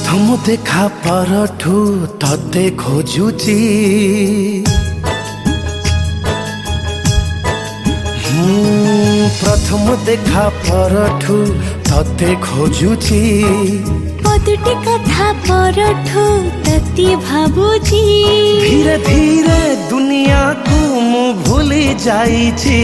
प्रथम देखा परठू तते खोजुची प्रथम देखा परठू तते खोजुची पदुटी कथा परठू तते भाबुची धीरे धीरे दुनिया को मु भूली जाइची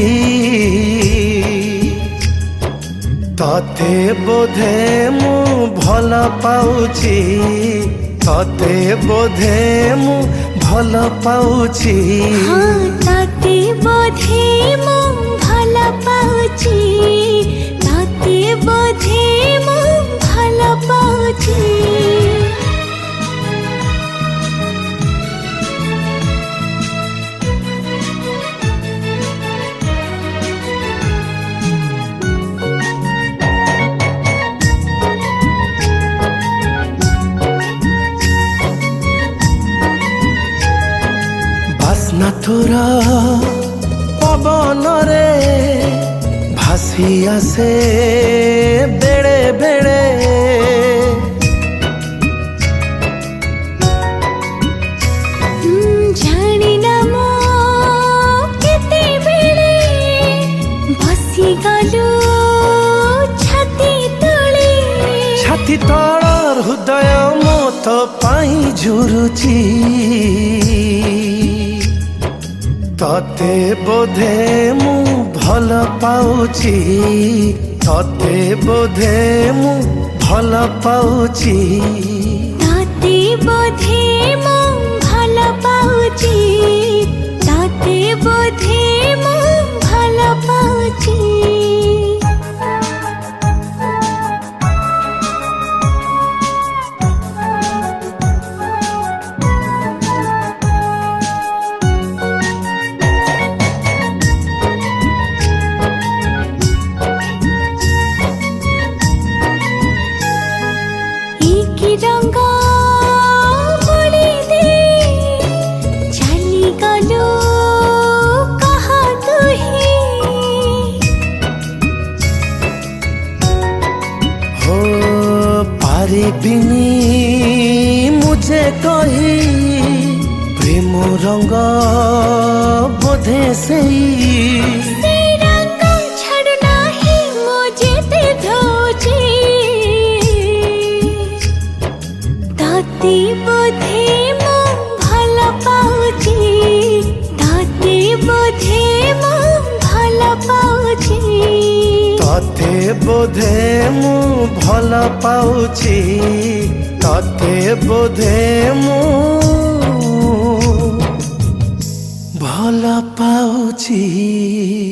तते बोधे मु भल पाउची तते बोधे मु भल पाउची हाँ तते बोधे मु भल पाउची तते बोधे मु भल पाउची बास्ना तोरा पवन रे भासी आसे बेड़े बेड़े जानी ना मो केते बेड़े बसी गलु छाती तलर हृदय मत पाई झुरुची तते बोधे मु भल पाउची तते बोधे मु भल पाउची तते बोधे मु भल पाउची तते बोधे मु भल पाउची रंग बोली दे चली गलो कहा तुही हो पारिबिनी मुझे कही प्रेम रंग बोधे सही तते बोधे मु भल पाउची तते बोधे मु भल पाउची तते बोधे मु भल पाउची तते बोधे मु भल पाउची।